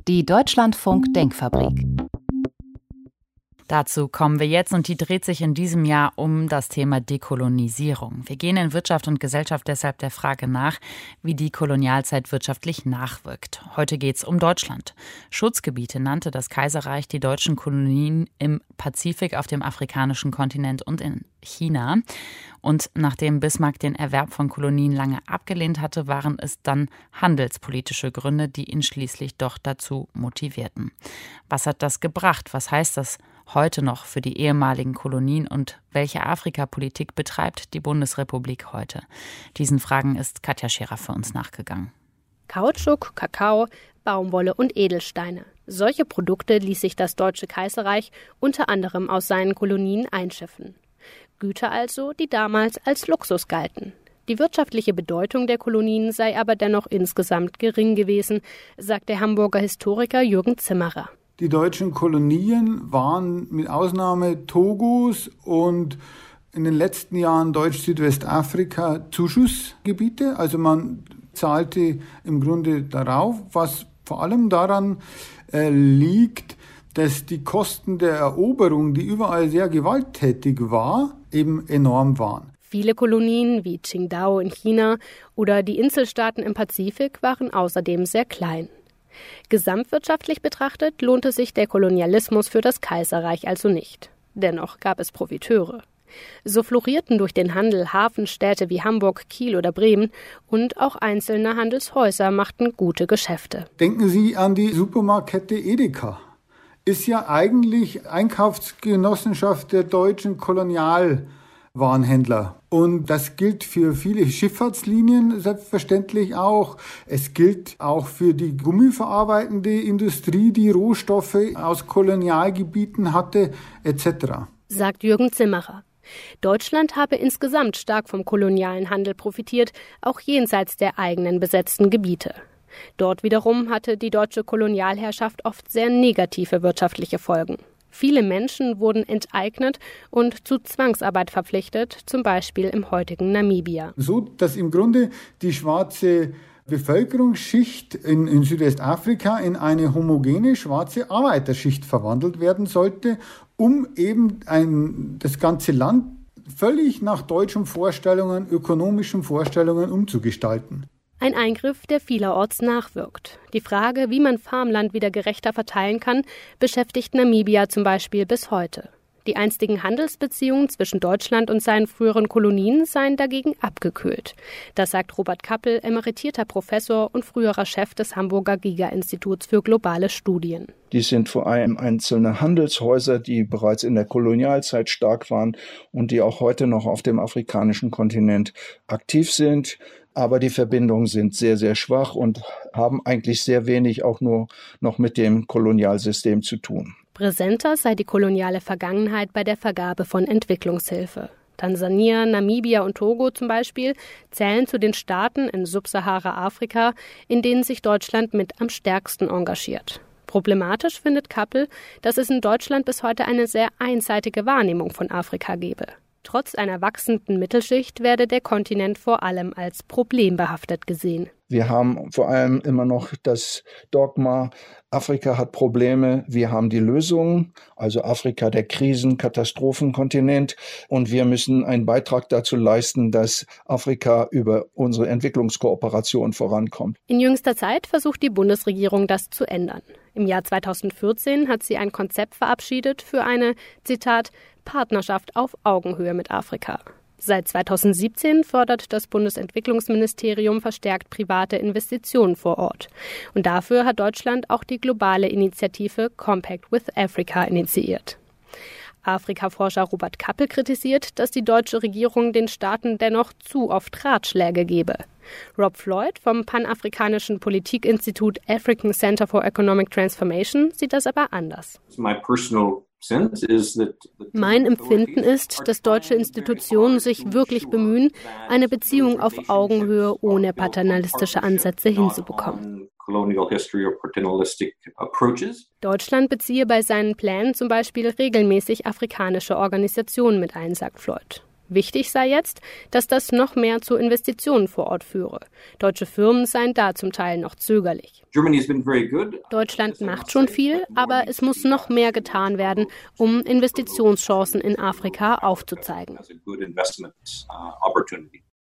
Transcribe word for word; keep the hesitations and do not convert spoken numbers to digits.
Die Deutschlandfunk-Denkfabrik. Dazu kommen wir jetzt und die dreht sich in diesem Jahr um das Thema Dekolonisierung. Wir gehen in Wirtschaft und Gesellschaft deshalb der Frage nach, wie die Kolonialzeit wirtschaftlich nachwirkt. Heute geht es um Deutschland. Schutzgebiete nannte das Kaiserreich die deutschen Kolonien im Pazifik, auf dem afrikanischen Kontinent und in China. Und nachdem Bismarck den Erwerb von Kolonien lange abgelehnt hatte, waren es dann handelspolitische Gründe, die ihn schließlich doch dazu motivierten. Was hat das gebracht? Was heißt das heute noch für die ehemaligen Kolonien und welche Afrikapolitik betreibt die Bundesrepublik heute? Diesen Fragen ist Katja Scherer für uns nachgegangen. Kautschuk, Kakao, Baumwolle und Edelsteine. Solche Produkte ließ sich das Deutsche Kaiserreich unter anderem aus seinen Kolonien einschiffen. Güter also, die damals als Luxus galten. Die wirtschaftliche Bedeutung der Kolonien sei aber dennoch insgesamt gering gewesen, sagt der Hamburger Historiker Jürgen Zimmerer. Die deutschen Kolonien waren mit Ausnahme Togos und in den letzten Jahren Deutsch-Südwestafrika Zuschussgebiete. Also man zahlte im Grunde darauf, was vor allem daran äh, liegt, dass die Kosten der Eroberung, die überall sehr gewalttätig war, eben enorm waren. Viele Kolonien wie Qingdao in China oder die Inselstaaten im Pazifik waren außerdem sehr klein. Gesamtwirtschaftlich betrachtet lohnte sich der Kolonialismus für das Kaiserreich also nicht. Dennoch gab es Profiteure. So florierten durch den Handel Hafenstädte wie Hamburg, Kiel oder Bremen und auch einzelne Handelshäuser machten gute Geschäfte. Denken Sie an die Supermarktkette Edeka. Ist ja eigentlich Einkaufsgenossenschaft der deutschen Kolonialwarenhändler. Und das gilt für viele Schifffahrtslinien selbstverständlich auch. Es gilt auch für die gummiverarbeitende Industrie, die Rohstoffe aus Kolonialgebieten hatte, et cetera. Sagt Jürgen Zimmerer. Deutschland habe insgesamt stark vom kolonialen Handel profitiert, auch jenseits der eigenen besetzten Gebiete. Dort wiederum hatte die deutsche Kolonialherrschaft oft sehr negative wirtschaftliche Folgen. Viele Menschen wurden enteignet und zu Zwangsarbeit verpflichtet, zum Beispiel im heutigen Namibia. So, dass im Grunde die schwarze Bevölkerungsschicht in, in Südwestafrika in eine homogene schwarze Arbeiterschicht verwandelt werden sollte, um eben ein, das ganze Land völlig nach deutschen Vorstellungen, ökonomischen Vorstellungen umzugestalten. Ein Eingriff, der vielerorts nachwirkt. Die Frage, wie man Farmland wieder gerechter verteilen kann, beschäftigt Namibia zum Beispiel bis heute. Die einstigen Handelsbeziehungen zwischen Deutschland und seinen früheren Kolonien seien dagegen abgekühlt. Das sagt Robert Kappel, emeritierter Professor und früherer Chef des Hamburger Giga-Instituts für globale Studien. Dies sind vor allem einzelne Handelshäuser, die bereits in der Kolonialzeit stark waren und die auch heute noch auf dem afrikanischen Kontinent aktiv sind. Aber die Verbindungen sind sehr, sehr schwach und haben eigentlich sehr wenig auch nur noch mit dem Kolonialsystem zu tun. Präsenter sei die koloniale Vergangenheit bei der Vergabe von Entwicklungshilfe. Tansania, Namibia und Togo zum Beispiel zählen zu den Staaten in Subsahara-Afrika, in denen sich Deutschland mit am stärksten engagiert. Problematisch findet Kappel, dass es in Deutschland bis heute eine sehr einseitige Wahrnehmung von Afrika gebe. Trotz einer wachsenden Mittelschicht werde der Kontinent vor allem als problembehaftet gesehen. Wir haben vor allem immer noch das Dogma, Afrika hat Probleme, wir haben die Lösungen, also Afrika der Krisen-, Katastrophenkontinent, und wir müssen einen Beitrag dazu leisten, dass Afrika über unsere Entwicklungskooperation vorankommt. In jüngster Zeit versucht die Bundesregierung, das zu ändern. Im Jahr zweitausendvierzehn hat sie ein Konzept verabschiedet für eine, Zitat, Partnerschaft auf Augenhöhe mit Afrika. Seit zweitausendsiebzehn fördert das Bundesentwicklungsministerium verstärkt private Investitionen vor Ort. Und dafür hat Deutschland auch die globale Initiative Compact with Africa initiiert. Afrika-Forscher Robert Kappel kritisiert, dass die deutsche Regierung den Staaten dennoch zu oft Ratschläge gebe. Rob Floyd vom panafrikanischen Politikinstitut African Center for Economic Transformation sieht das aber anders. Mein Empfinden ist, dass deutsche Institutionen sich wirklich bemühen, eine Beziehung auf Augenhöhe ohne paternalistische Ansätze hinzubekommen. Deutschland beziehe bei seinen Plänen zum Beispiel regelmäßig afrikanische Organisationen mit ein, sagt Floyd. Wichtig sei jetzt, dass das noch mehr zu Investitionen vor Ort führe. Deutsche Firmen seien da zum Teil noch zögerlich. Deutschland macht schon viel, aber es muss noch mehr getan werden, um Investitionschancen in Afrika aufzuzeigen.